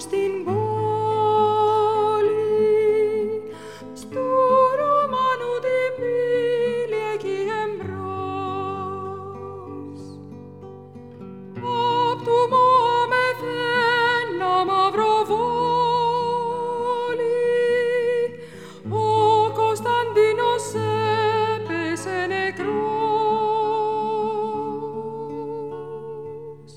στην πόλη, στου Ρωμανού την πύλη εκεί εμπρός. Απ' του Μωάμεθ ένα μαύρο βόλι, ο Κωνσταντίνος έπεσε νεκρός.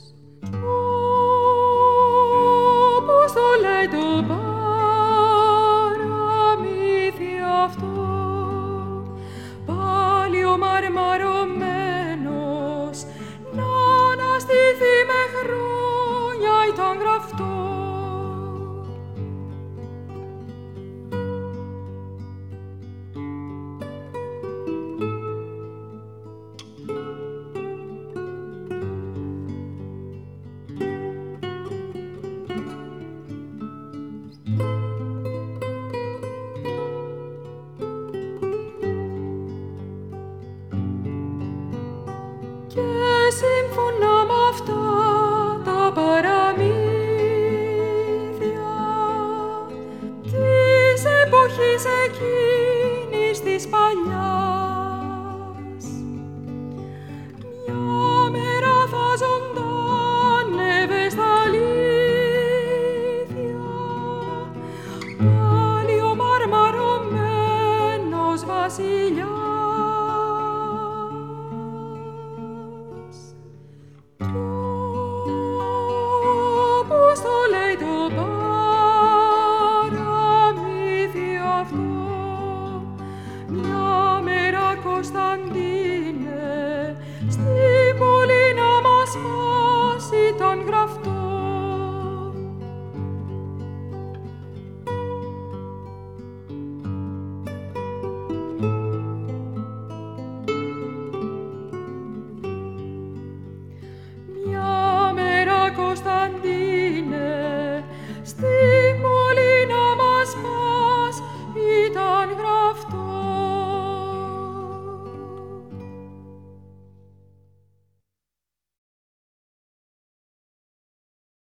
Όπως το λέει το παραμύθι αυτό, πάλι ο μαρμαρωμένος να αναστηθεί με χρόνια ήταν γραφτό. Και σύμφωνα μ' αυτά τα παραμύθια της εποχής εκείνης της παλιάς, μια μέρα θα ζωντάνευε στα αλήθεια πάλι ο μαρμαρωμένος βασιλιάς. Όπως το λέει το παραμύθι αυτό, μια μέρα Κωνσταντίνε στην πόλη να μας πάει.